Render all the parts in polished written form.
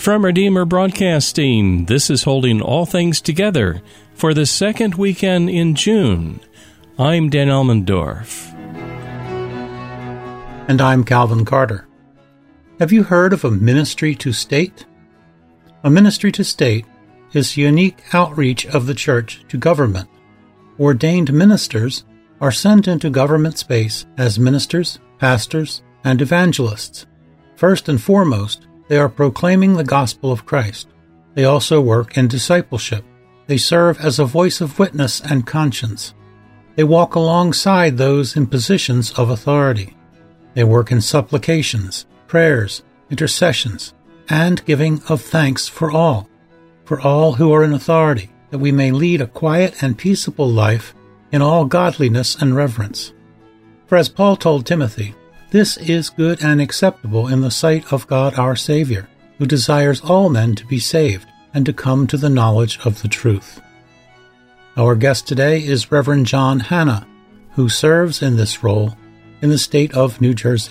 From Redeemer Broadcasting, this is Holding All Things Together for the second weekend in June. I'm Dan Elmendorf. And I'm Calvin Carter. Have you heard of a ministry to state? A ministry to state is the unique outreach of the church to government. Ordained ministers are sent into government space as ministers, pastors, and evangelists. First and foremost, they are proclaiming the gospel of Christ. They also work in discipleship. They serve as a voice of witness and conscience. They walk alongside those in positions of authority. They work in supplications, prayers, intercessions, and giving of thanks for all who are in authority, that we may lead a quiet and peaceable life in all godliness and reverence. For as Paul told Timothy, this is good and acceptable in the sight of God our Savior, who desires all men to be saved and to come to the knowledge of the truth. Our guest today is Reverend John Hannah, who serves in this role in the state of New Jersey.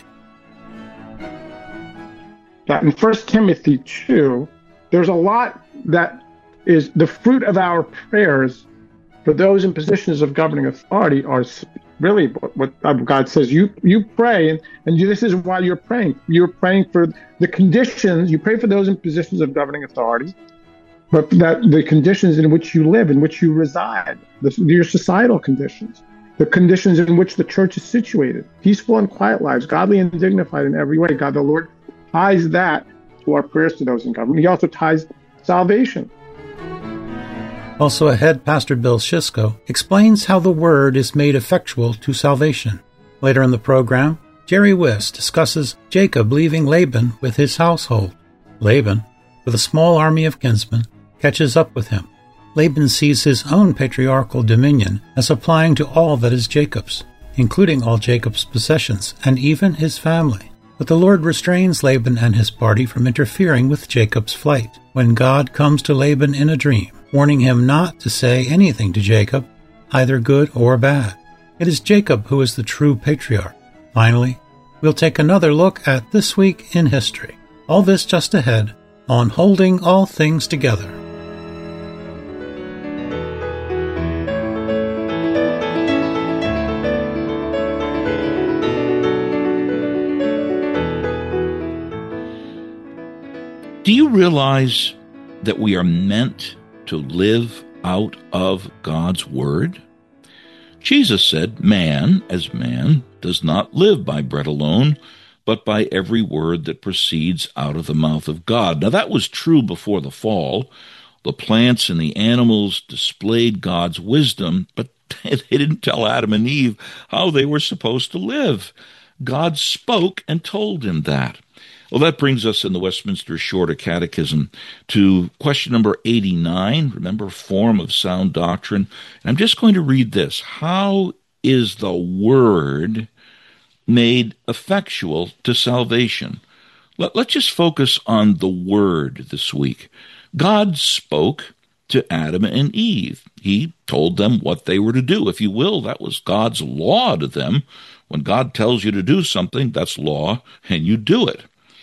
In 1 Timothy 2, there's a lot that is the fruit of our prayers for those in positions of governing authority are really what God says. You pray, and this is why you're praying. You're praying for the conditions. You pray for those in positions of governing authority, but that the conditions in which you live, in which you reside, your societal conditions, the conditions in which the church is situated, peaceful and quiet lives, godly and dignified in every way. God, the Lord, ties that to our prayers to those in government. He also ties salvation. Also ahead, Pastor Bill Schisko explains how the Word is made effectual to salvation. Later in the program, Jerry Wiss discusses Jacob leaving Laban with his household. Laban, with a small army of kinsmen, catches up with him. Laban sees his own patriarchal dominion as applying to all that is Jacob's, including all Jacob's possessions and even his family. But the Lord restrains Laban and his party from interfering with Jacob's flight when God comes to Laban in a dream, warning him not to say anything to Jacob, either good or bad. It is Jacob who is the true patriarch. Finally, we'll take another look at This Week in History. All this just ahead on Holding All Things Together. Do you realize that we are meant to live out of God's Word? Jesus said, man, as man, does not live by bread alone, but by every word that proceeds out of the mouth of God. Now, that was true before the fall. The plants and the animals displayed God's wisdom, but they didn't tell Adam and Eve how they were supposed to live. God spoke and told him that. Well, that brings us in the Westminster Shorter Catechism to question number 89, remember, form of sound doctrine. And I'm just going to read this. How is the Word made effectual to salvation? Let's just focus on the Word this week. God spoke to Adam and Eve. He told them what they were to do. If you will, that was God's law to them. When God tells you to do something, that's law, and you do it.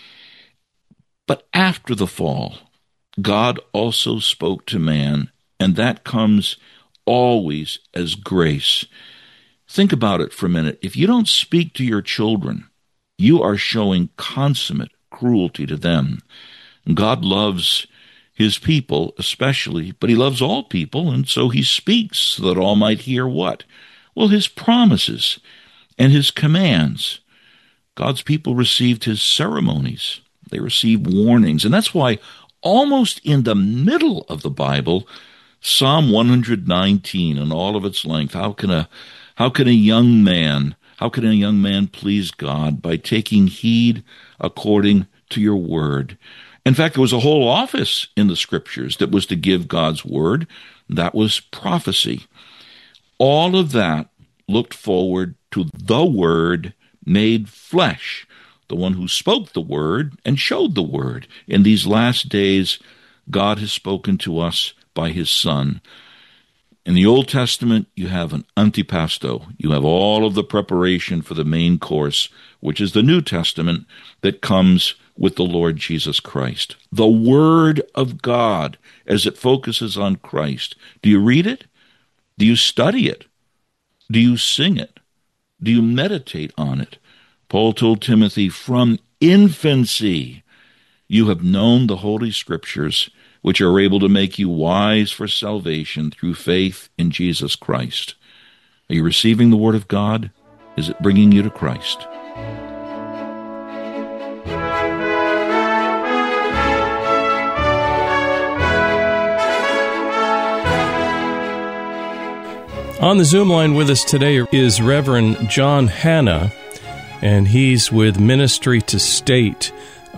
But after the fall, God also spoke to man, and that comes always as grace. Think about it for a minute. If you don't speak to your children, you are showing consummate cruelty to them. God loves his people especially, but he loves all people, and so he speaks so that all might hear what? Well, his promises and his commands. God's people received his ceremonies. They received warnings, and that's why almost in the middle of the Bible, Psalm 119 and all of its length, how can a young man please God? By taking heed according to your word. In fact, there was a whole office in the scriptures that was to give God's word. That was prophecy. All of that looked forward to the Word made flesh, the one who spoke the Word and showed the Word. In these last days, God has spoken to us by his Son. In the Old Testament, you have an antipasto. You have all of the preparation for the main course, which is the New Testament that comes with the Lord Jesus Christ. The Word of God, as it focuses on Christ. Do you read it? Do you study it? Do you sing it? Do you meditate on it? Paul told Timothy, from infancy you have known the Holy Scriptures, which are able to make you wise for salvation through faith in Jesus Christ. Are you receiving the Word of God? Is it bringing you to Christ? On the Zoom line with us today is Reverend John Hanna, and he's with Ministry to State.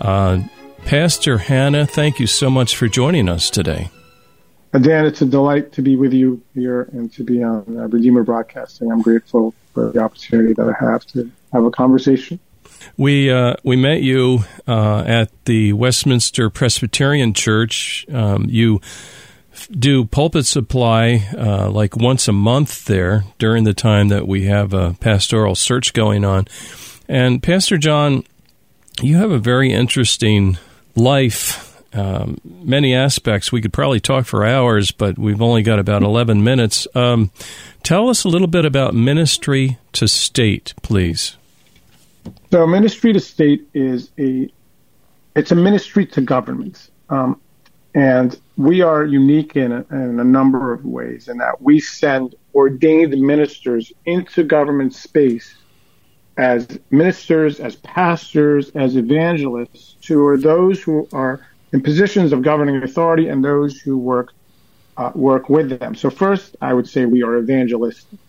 Pastor Hanna, thank you so much for joining us today. Dan, it's a delight to be with you here and to be on Redeemer Broadcasting. I'm grateful for the opportunity that I have to have a conversation. We met you at the Westminster Presbyterian Church. You do pulpit supply like once a month there during the time that we have a pastoral search going on. And Pastor John, you have a very interesting life, many aspects. We could probably talk for hours, but we've only got about 11 minutes. Tell us a little bit about Ministry to State, please. So Ministry to State is it's a ministry to governments. And we are unique in a number of ways in that we send ordained ministers into government space as ministers, as pastors, as evangelists, who are those who are in positions of governing authority and those who work with them. So first, I would say we are evangelistic.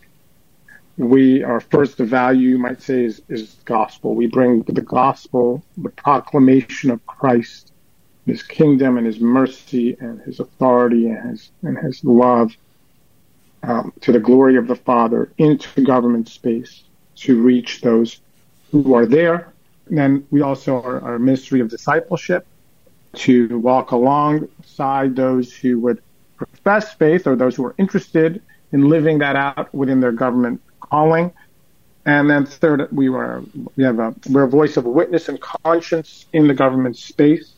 Our first value, you might say, is gospel. We bring the gospel, the proclamation of Christ, His kingdom and His mercy and His authority and His love to the glory of the Father into government space to reach those who are there. And then we also are a ministry of discipleship to walk alongside those who would profess faith or those who are interested in living that out within their government calling. And then third, we're a voice of witness and conscience in the government space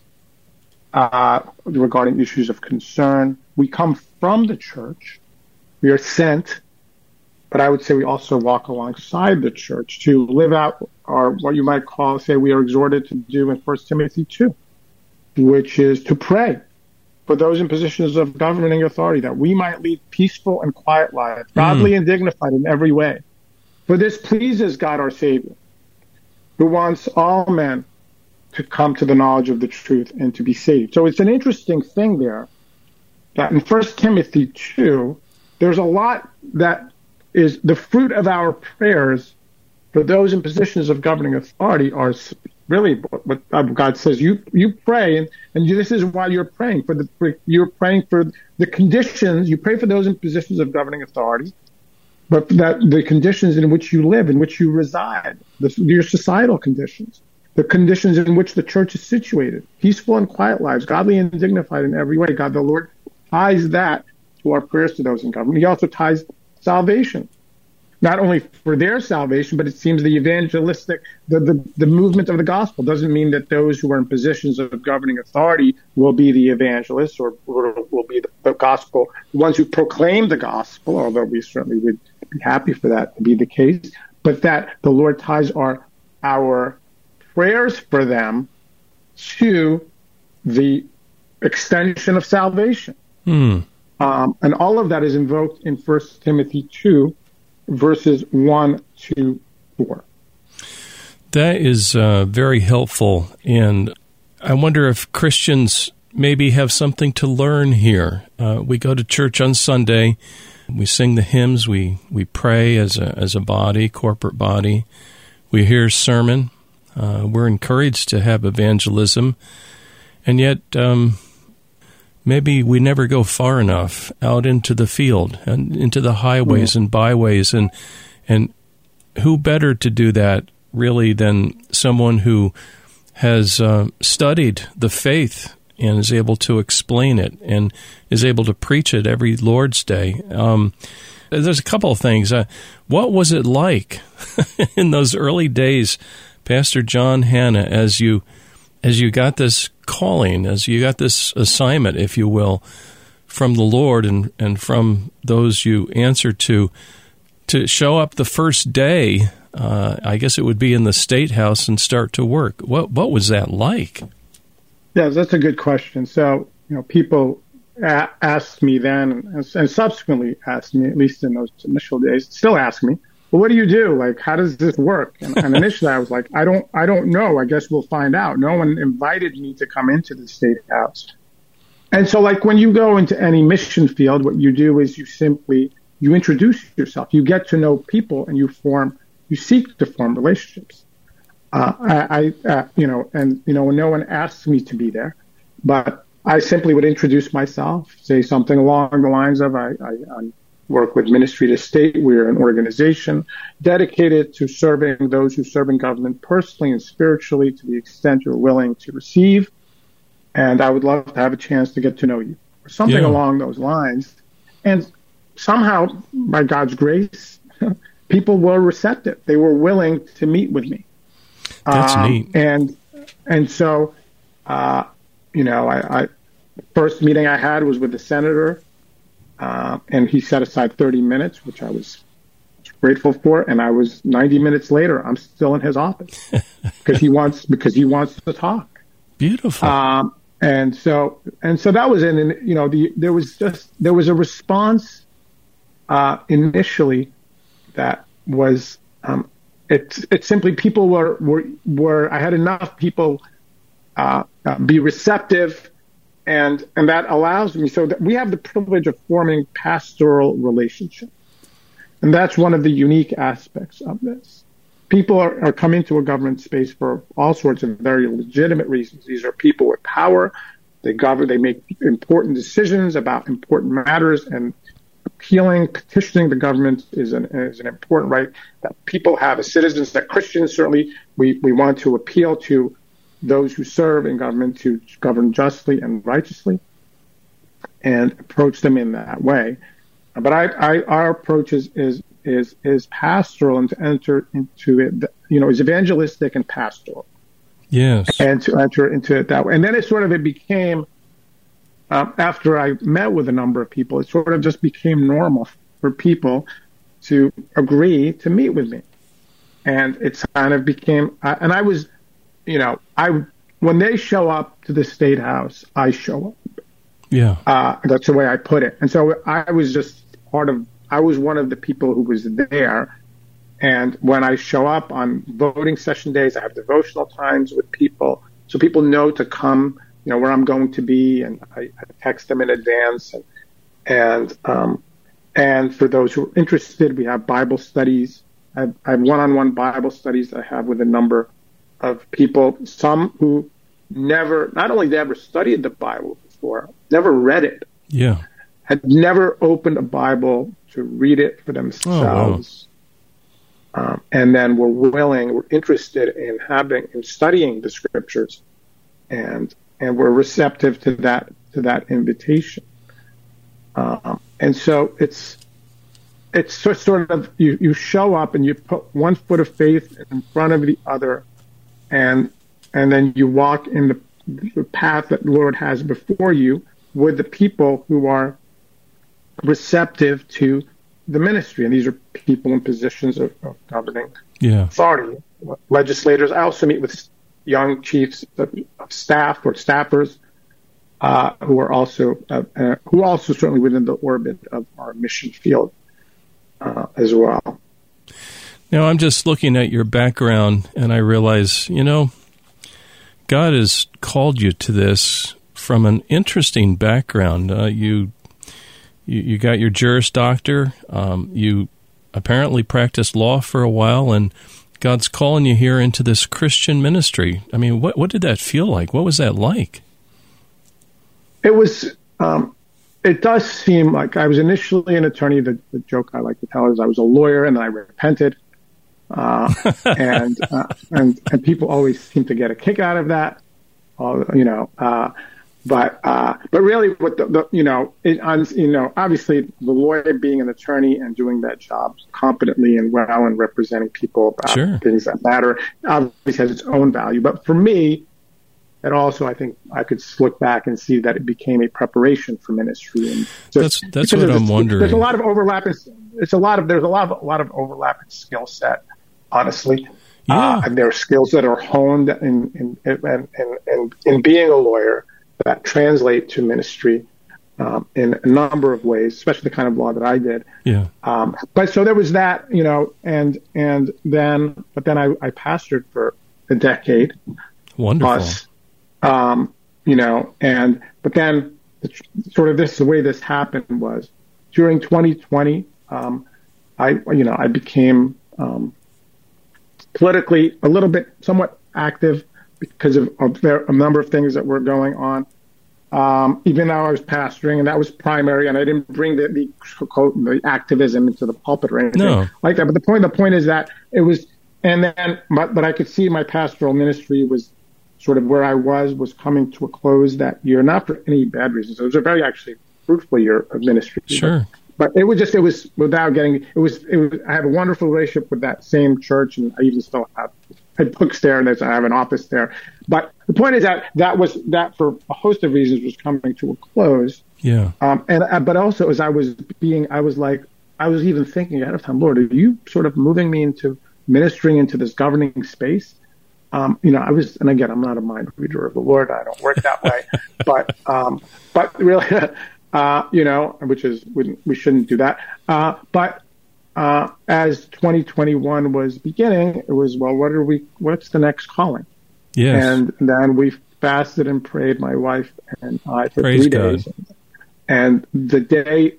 regarding issues of concern. We come from the church. We are sent, but I would say we also walk alongside the church to live out what you might say we are exhorted to do in 1 Timothy 2, which is to pray for those in positions of governing authority, that we might lead peaceful and quiet lives, godly and dignified in every way. For this pleases God our Savior, who wants all men to come to the knowledge of the truth and to be saved. So it's an interesting thing there that in 1 Timothy 2, there's a lot that is the fruit of our prayers for those in positions of governing authority are really what God says. You pray, and this is why you're praying you're praying for the conditions. You pray for those in positions of governing authority, but that the conditions in which you live, in which you reside, your societal conditions, the conditions in which the church is situated, peaceful and quiet lives, godly and dignified in every way. God, the Lord, ties that to our prayers to those in government. He also ties salvation, not only for their salvation, but it seems the evangelistic, the movement of the gospel doesn't mean that those who are in positions of governing authority will be the evangelists or will be the gospel, the ones who proclaim the gospel, although we certainly would be happy for that to be the case, but that the Lord ties our prayers for them to the extension of salvation. And all of that is invoked in 1 Timothy 2, verses 1 to 4. That is very helpful, and I wonder if Christians maybe have something to learn here. We go to church on Sunday, we sing the hymns, we pray as a body, corporate body, we hear sermon, we're encouraged to have evangelism, and yet maybe we never go far enough out into the field and into the highways and byways, and who better to do that really than someone who has studied the faith and is able to explain it and is able to preach it every Lord's Day. There's a couple of things. What was it like in those early days, Pastor John Hanna, as you as you got this calling, as you got this assignment, if you will, from the Lord and from those you answer to show up the first day, I guess it would be in the State House, and start to work. What was that like? Yeah, that's a good question. So, people asked me then, and subsequently asked me, at least in those initial days, still ask me, well, what do you do? Like, how does this work? And initially I was like, I don't know. I guess we'll find out. No one invited me to come into the State House. And so, like, when you go into any mission field, what you do is you introduce yourself. You get to know people, and you seek to form relationships. When no one asks me to be there, but I simply would introduce myself, say something along the lines of, I work with Ministry to State. We're an organization dedicated to serving those who serve in government personally and spiritually to the extent you're willing to receive. And I would love to have a chance to get to know you, or something along those lines. And somehow, by God's grace, people were receptive. They were willing to meet with me. That's neat. And so, first meeting I had was with the senator, and he set aside 30 minutes, which I was grateful for. And I was 90 minutes later, I'm still in his office because he wants to talk. Beautiful. And so that was there was a response initially that was it's simply people were I had enough people be receptive, and that allows me, so that we have the privilege of forming pastoral relationships, and that's one of the unique aspects of this. People are coming to a government space for all sorts of very legitimate reasons. These are people with power. They make important decisions about important matters, and petitioning the government is an important right that people have as citizens. That Christians, certainly, we want to appeal to those who serve in government to govern justly and righteously, and approach them in that way. But our approach is pastoral, and to enter into it, is evangelistic and pastoral. Yes. And to enter into it that way. And then it became, after I met with a number of people, it sort of just became normal for people to agree to meet with me. And it kind of became, and I was, when they show up to the State House, I show up. Yeah. That's the way I put it. And so I was just I was one of the people who was there. And when I show up on voting session days, I have devotional times with people, so people know to come, where I'm going to be, and I text them in advance. And for those who are interested, we have Bible studies. I have one-on-one Bible studies that I have with a number of people, some who not only never studied the Bible before, never read it. Yeah. Had never opened a Bible to read it for themselves. Oh, wow. And then we're interested in studying the scriptures, and we're receptive to that invitation. And so it's sort of, you show up and you put one foot of faith in front of the other, and then you walk in the path that the Lord has before you with the people who are receptive to the ministry. And these are people in positions of governing authority, legislators. I also meet with young chiefs of staff or staffers who are also certainly within the orbit of our mission field as well. Now, I'm just looking at your background, and I realize, God has called you to this from an interesting background. You got your Juris Doctor. You apparently practiced law for a while, and God's calling you here into this Christian ministry. I mean, what did that feel like? What was that like? It was. It does seem like I was initially an attorney. The joke I like to tell is I was a lawyer, and then I repented. And people always seem to get a kick out of that, but really, what obviously the lawyer being an attorney and doing that job competently and well and representing people about things that matter obviously has its own value. But for me, And also, I think I could look back and see that it became a preparation for ministry. And that's what I'm wondering. There's a lot of overlap. There's a lot of overlap in skill set, honestly. Yeah. And there are skills that are honed in being a lawyer that translate to ministry in a number of ways, especially the kind of law that I did. Yeah. But so there was that, and then I pastored for a decade. Wonderful. Plus, but then the way this happened was during 2020, I became politically a little bit somewhat active because of a number of things that were going on. Even though I was pastoring, and that was primary, and I didn't bring the activism into the pulpit or anything like that. But the point is that it was, but I could see my pastoral ministry was sort of where I was coming to a close that year, not for any bad reasons. It was a very actually fruitful year of ministry. Sure. But I have a wonderful relationship with that same church, and I even still have books there, and I have an office there. But the point is that for a host of reasons was coming to a close. Yeah. But also as I was even thinking ahead of time, Lord, are you sort of moving me into ministering into this governing space? And again, I'm not a mind reader of the Lord. I don't work that way. but really, we shouldn't do that. But as 2021 was beginning, it was, what's the next calling? Yes. And then we fasted and prayed, my wife and I, for Praise 3 days. God. And the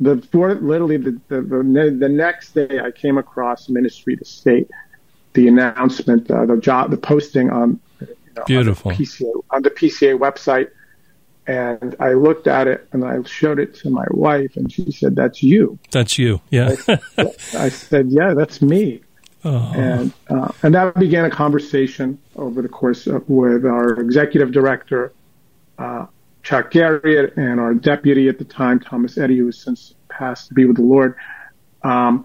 next day, I came across Ministry to State, the announcement, the posting on, Beautiful. on the PCA website. And I looked at it and I showed it to my wife, and she said, "That's you." That's you. Yeah. I said, "Yeah, that's me." Oh. And that began a conversation over the course with our executive director, Chuck Garriott, and our deputy at the time, Thomas Eddy, who has since passed to be with the Lord, and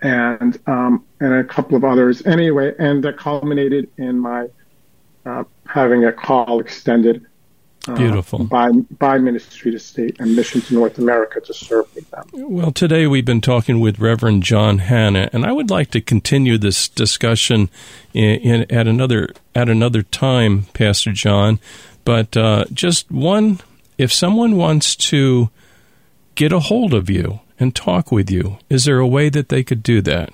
a couple of others. Anyway, and that culminated in my having a call extended. Beautiful. By Ministry to State and Mission to North America to serve with them. Well, today we've been talking with Reverend John Hannah, and I would like to continue this discussion at another time, Pastor John. But if someone wants to get a hold of you and talk with you, is there a way that they could do that?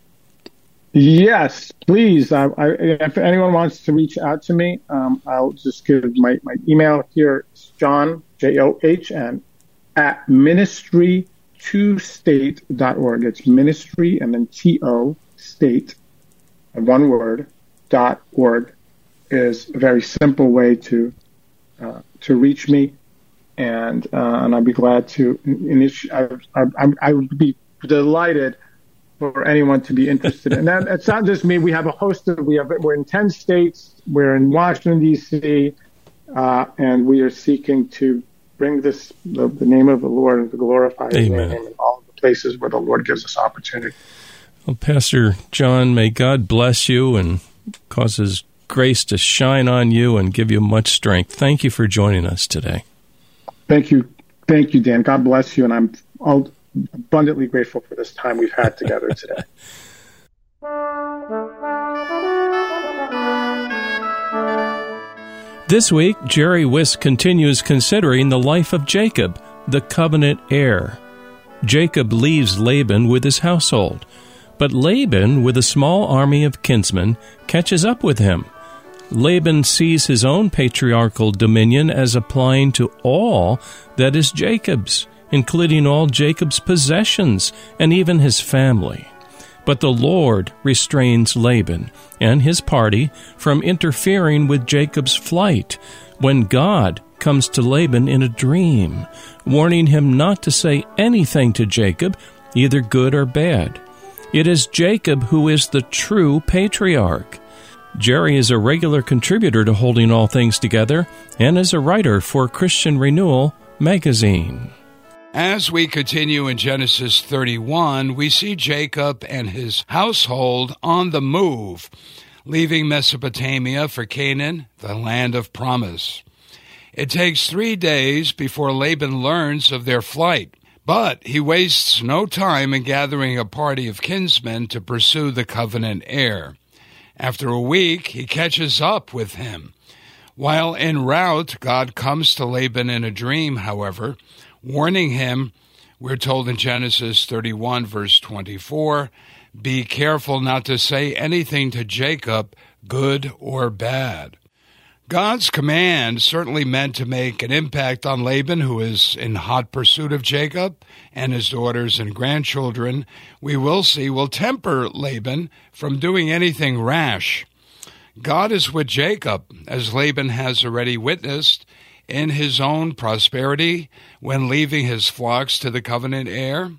Yes, please. If anyone wants to reach out to me, I'll just give my email here. It's John, JOHN, at ministry2state.org. It's ministry and then TO state, one word, .org is a very simple way to reach me, and I'd be glad to. I would be delighted for anyone to be interested. And it's not just me. We have a host we're in 10 states. We're in Washington, D.C., and we are seeking to bring the name of the Lord and to glorify His name in all the places where the Lord gives us opportunity. Well, Pastor John, may God bless you and cause His grace to shine on you and give you much strength. Thank you for joining us today. Thank you, Dan. God bless you, and I'm abundantly grateful for this time we've had together today. This week, Jerry Wisk continues considering the life of Jacob, the covenant heir. Jacob leaves Laban with his household, but Laban, with a small army of kinsmen, catches up with him. Laban sees his own patriarchal dominion as applying to all that is Jacob's, including all Jacob's possessions and even his family. But the Lord restrains Laban and his party from interfering with Jacob's flight when God comes to Laban in a dream, warning him not to say anything to Jacob, either good or bad. It is Jacob who is the true patriarch. Jerry is a regular contributor to Holding All Things Together and is a writer for Christian Renewal magazine. As we continue in Genesis 31, we see Jacob and his household on the move. leaving Mesopotamia for Canaan, the land of promise. It takes 3 days before Laban learns of their flight, but he wastes no time in gathering a party of kinsmen to pursue the covenant heir. After a week, he catches up with him. While en route, God comes to Laban in a dream, however, warning him, we're told in Genesis 31, verse 24, "Be careful not to say anything to Jacob, good or bad." God's command certainly meant to make an impact on Laban, who is in hot pursuit of Jacob, and his daughters and grandchildren, we will see, will temper Laban from doing anything rash. God is with Jacob, as Laban has already witnessed, in his own prosperity when leaving his flocks to the covenant heir,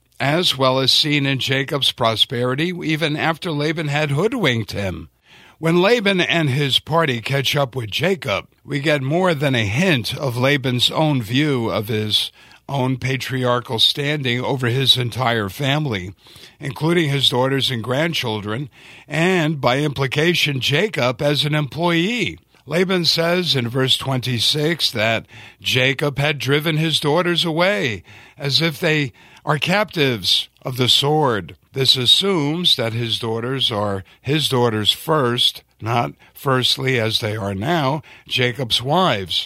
as well as seen in Jacob's prosperity even after Laban had hoodwinked him. When Laban and his party catch up with Jacob, we get more than a hint of Laban's own view of his own patriarchal standing over his entire family, including his daughters and grandchildren, and by implication Jacob as an employee. Laban says in verse 26 that Jacob had driven his daughters away as if they are captives of the sword. This assumes that his daughters are his daughters first, not firstly, as they are now, Jacob's wives.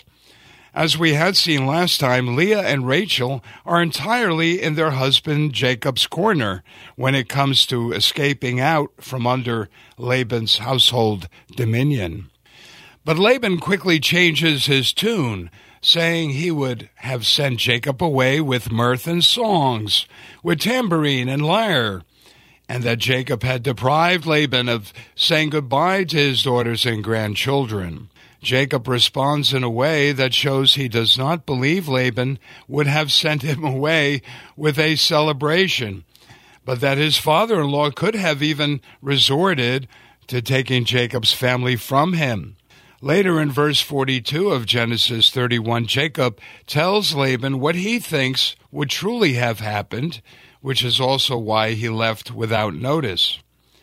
As we had seen last time, Leah and Rachel are entirely in their husband Jacob's corner when it comes to escaping out from under Laban's household dominion. But Laban quickly changes his tune, saying he would have sent Jacob away with mirth and songs, with tambourine and lyre, and that Jacob had deprived Laban of saying goodbye to his daughters and grandchildren. Jacob responds in a way that shows he does not believe Laban would have sent him away with a celebration, but that his father-in-law could have even resorted to taking Jacob's family from him. Later in verse 42 of Genesis 31, Jacob tells Laban what he thinks would truly have happened, which is also why he left without notice.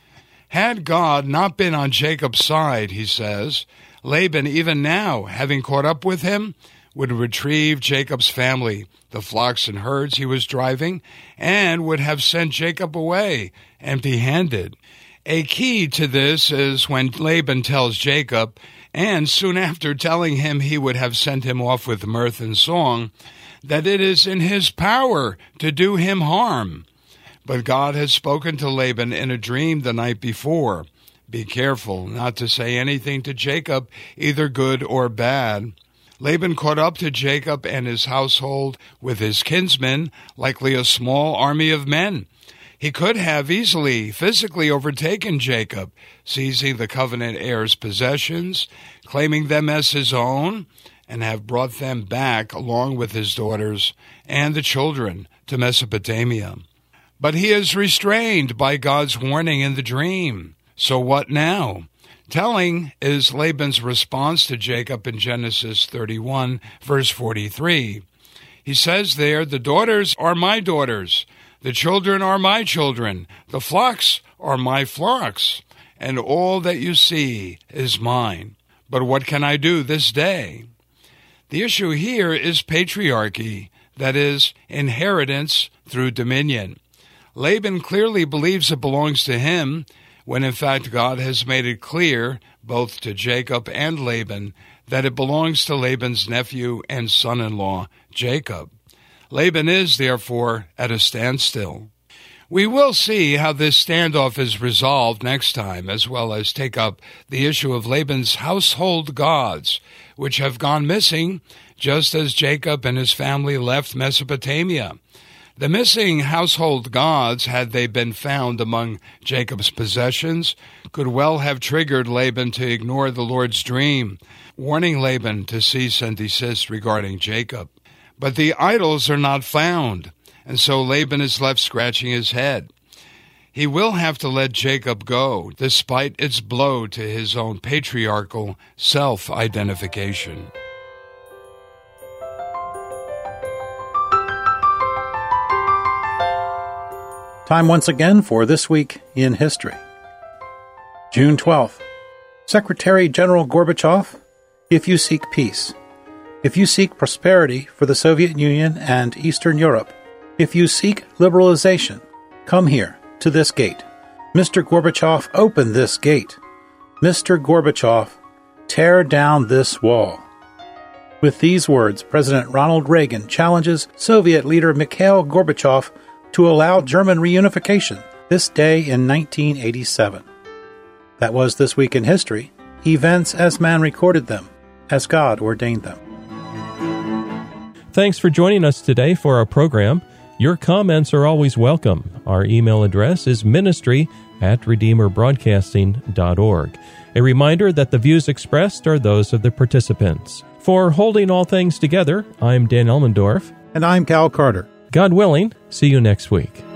Had God not been on Jacob's side, he says, Laban, even now, having caught up with him, would retrieve Jacob's family, the flocks and herds he was driving, and would have sent Jacob away empty-handed. A key to this is when Laban tells Jacob, and soon after telling him he would have sent him off with mirth and song, that it is in his power to do him harm. But God had spoken to Laban in a dream the night before. Be careful not to say anything to Jacob, either good or bad. Laban caught up to Jacob and his household with his kinsmen, likely a small army of men. He could have easily physically overtaken Jacob, seizing the covenant heir's possessions, claiming them as his own, and have brought them back along with his daughters and the children to Mesopotamia. But he is restrained by God's warning in the dream. So what now? Telling is Laban's response to Jacob in Genesis 31, verse 43. He says there, "The daughters are my daughters, the children are my children, the flocks are my flocks, and all that you see is mine. But what can I do this day?" The issue here is patriarchy, that is, inheritance through dominion. Laban clearly believes it belongs to him, when in fact God has made it clear, both to Jacob and Laban, that it belongs to Laban's nephew and son-in-law, Jacob. Laban is, therefore, at a standstill. We will see how this standoff is resolved next time, as well as take up the issue of Laban's household gods, which have gone missing just as Jacob and his family left Mesopotamia. The missing household gods, had they been found among Jacob's possessions, could well have triggered Laban to ignore the Lord's dream, warning Laban to cease and desist regarding Jacob. But the idols are not found, and so Laban is left scratching his head. He will have to let Jacob go, despite its blow to his own patriarchal self-identification. Time once again for This Week in History. June 12th, Secretary General Gorbachev, if you seek peace, if you seek prosperity for the Soviet Union and Eastern Europe, if you seek liberalization, come here, to this gate. Mr. Gorbachev, open this gate. Mr. Gorbachev, tear down this wall. With these words, President Ronald Reagan challenges Soviet leader Mikhail Gorbachev to allow German reunification this day in 1987. That was This Week in History, events as man recorded them, as God ordained them. Thanks for joining us today for our program. Your comments are always welcome. Our email address is ministry@redeemerbroadcasting.org. A reminder that the views expressed are those of the participants. For Holding All Things Together, I'm Dan Elmendorf. And I'm Cal Carter. God willing, see you next week.